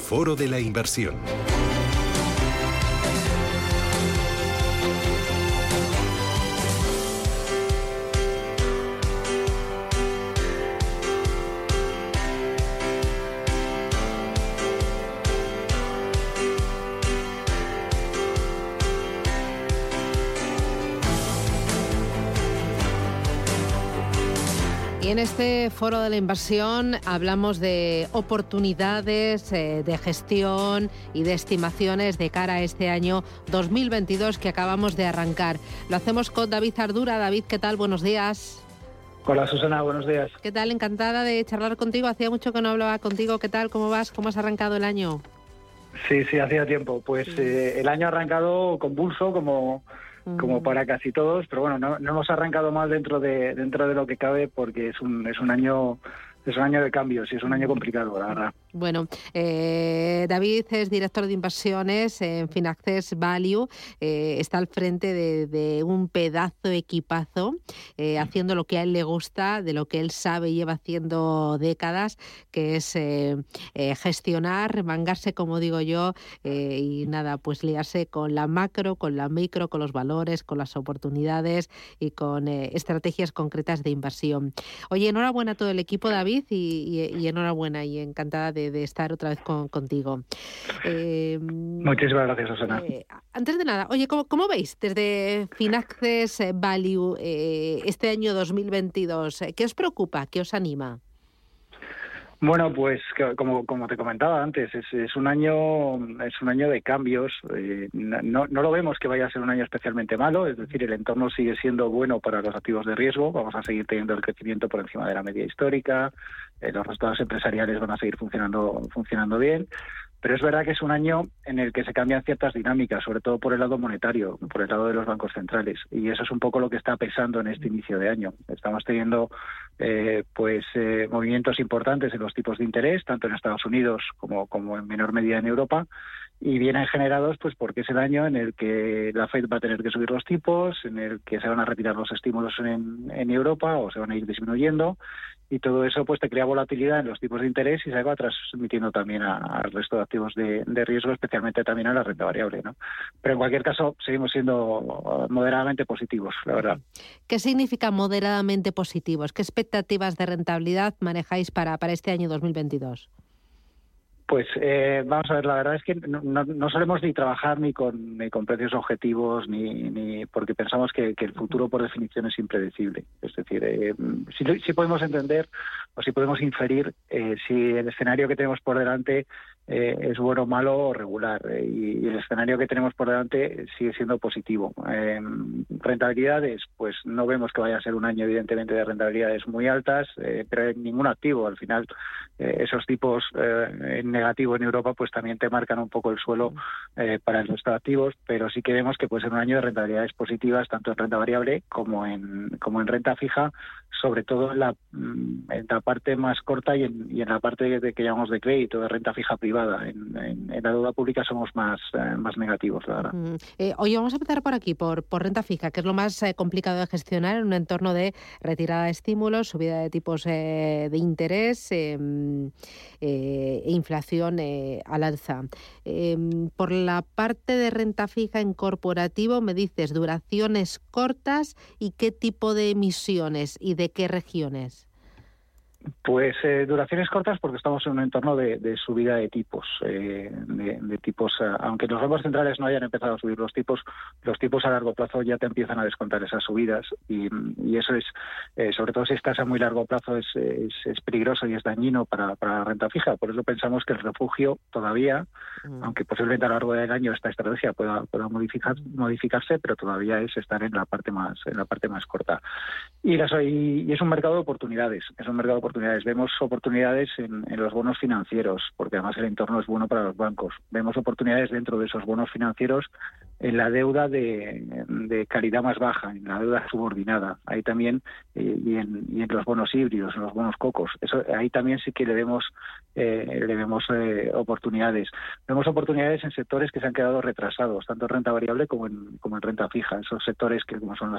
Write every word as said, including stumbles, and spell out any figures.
Foro de la Inversión. Y en este foro de la inversión hablamos de oportunidades, eh, de gestión y de estimaciones de cara a este año dos mil veintidós que acabamos de arrancar. Lo hacemos con David Ardura. David, ¿qué tal? Buenos días. Hola Susana, buenos días. ¿Qué tal? Encantada de charlar contigo. Hacía mucho que no hablaba contigo. ¿Qué tal? ¿Cómo vas? ¿Cómo has arrancado el año? Sí, sí, hacía tiempo. Pues sí. eh, el año ha arrancado convulso, como... como para casi todos, pero bueno, no, no hemos arrancado mal dentro de dentro de lo que cabe, porque es un es un año es un año de cambios y es un año complicado, la verdad. Bueno, eh, David es director de inversiones en Finaccess Value, eh, está al frente de, de un pedazo equipazo, eh, haciendo lo que a él le gusta, de lo que él sabe y lleva haciendo décadas, que es eh, eh, gestionar, remangarse, como digo yo, eh, y nada, pues liarse con la macro, con la micro, con los valores, con las oportunidades y con eh, estrategias concretas de inversión. Oye, enhorabuena a todo el equipo, David, y, y, y enhorabuena y encantada de de estar otra vez con, contigo. Eh, Muchísimas gracias, Susana. Eh, antes de nada, oye, ¿cómo, cómo veis desde Finaccess Value eh, este año dos mil veintidós? ¿Qué os preocupa? ¿Qué os anima? Bueno, pues como como te comentaba antes, es, es un año es un año de cambios. Eh, no, no lo vemos que vaya a ser un año especialmente malo, es decir, el entorno sigue siendo bueno para los activos de riesgo. Vamos a seguir teniendo el crecimiento por encima de la media histórica. Eh, los resultados empresariales van a seguir funcionando funcionando bien. Pero es verdad que es un año en el que se cambian ciertas dinámicas, sobre todo por el lado monetario, por el lado de los bancos centrales. Y eso es un poco lo que está pesando en este inicio de año. Estamos teniendo eh, pues eh, movimientos importantes en los tipos de interés, tanto en Estados Unidos como, como en menor medida en Europa. Y vienen generados pues porque es el año en el que la Fed va a tener que subir los tipos, en el que se van a retirar los estímulos en, en Europa o se van a ir disminuyendo. Y todo eso pues te crea volatilidad en los tipos de interés y se va transmitiendo también al resto de activos de, de riesgo, especialmente también a la renta variable, ¿no? Pero en cualquier caso seguimos siendo moderadamente positivos, la verdad. ¿Qué significa moderadamente positivos? ¿Qué expectativas de rentabilidad manejáis para, para este año dos mil veintidós? Pues eh, vamos a ver, la verdad es que no, no, no solemos ni trabajar ni con, ni con precios objetivos, ni, ni porque pensamos que, que el futuro por definición es impredecible. Es decir, eh, sí, sí podemos entender o sí podemos inferir eh, si el escenario que tenemos por delante eh, es bueno, malo o regular. Eh, y, y el escenario que tenemos por delante sigue siendo positivo. Eh, rentabilidades, pues no vemos que vaya a ser un año evidentemente de rentabilidades muy altas, eh, pero en ningún activo. Al final, eh, esos tipos eh, en negativo en Europa pues también te marcan un poco el suelo eh, para el resto de activos, pero sí que vemos que puede ser un año de rentabilidades positivas tanto en renta variable como en como en renta fija, sobre todo en la, en la parte más corta y en, y en la parte de, que llamamos de crédito, de renta fija privada. En, en, en la deuda pública somos más eh, más negativos, la verdad. Mm. Eh, oye, vamos a empezar por aquí, por, por renta fija, que es lo más eh, complicado de gestionar en un entorno de retirada de estímulos, subida de tipos eh, de interés eh, eh, e inflación Eh, al alza. Eh, por la parte de renta fija en corporativo, me dices duraciones cortas y qué tipo de emisiones y de qué regiones. Pues eh, duraciones cortas porque estamos en un entorno de, de subida de tipos, eh, de, de tipos, uh, aunque los bancos centrales no hayan empezado a subir los tipos, los tipos a largo plazo ya te empiezan a descontar esas subidas y, y eso es, eh, sobre todo si estás a muy largo plazo, es, es, es peligroso y es dañino para, para la renta fija. Por eso pensamos que el refugio todavía, mm. aunque posiblemente a lo largo del año esta estrategia pueda, pueda modificar, modificarse, pero todavía es estar en la parte más, en la parte más corta. Y, las, y, y es un mercado de oportunidades, es un mercado de oportunidades. Vemos oportunidades en, en los bonos financieros, porque además el entorno es bueno para los bancos. Vemos oportunidades dentro de esos bonos financieros en la deuda de, de calidad más baja, en la deuda subordinada. Ahí también, eh, y, en, y en los bonos híbridos, en los bonos cocos. Eso, ahí también sí que le vemos, eh, le vemos eh, oportunidades. Vemos oportunidades en sectores que se han quedado retrasados, tanto en renta variable como en, como en renta fija. Esos sectores que como son la